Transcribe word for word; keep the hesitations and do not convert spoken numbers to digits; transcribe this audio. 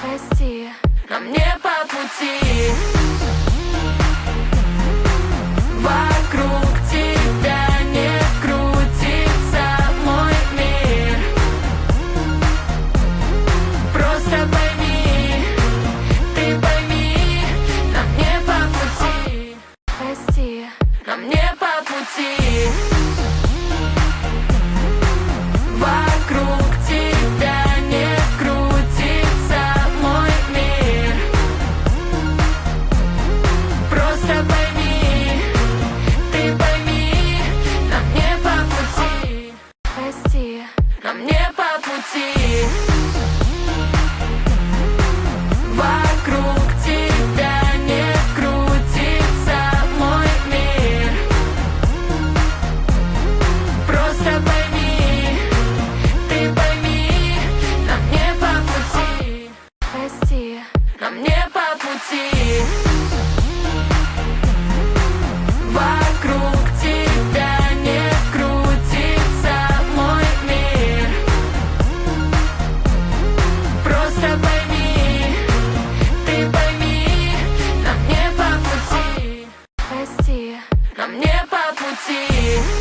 Прости, нам не по пути. Вокруг тебя не крутится мой мир. Просто пойми, ты пойми, нам не по пути. Прости, нам не по пути. Вокруг тебя не крутится мой мир. Просто пойми, ты пойми, нам не по пути. Прости, нам не по пути. Вокруг тебя не крутится мой мир. Просто пойми, ты пойми, нам не по пути. Прости, нам не по пути.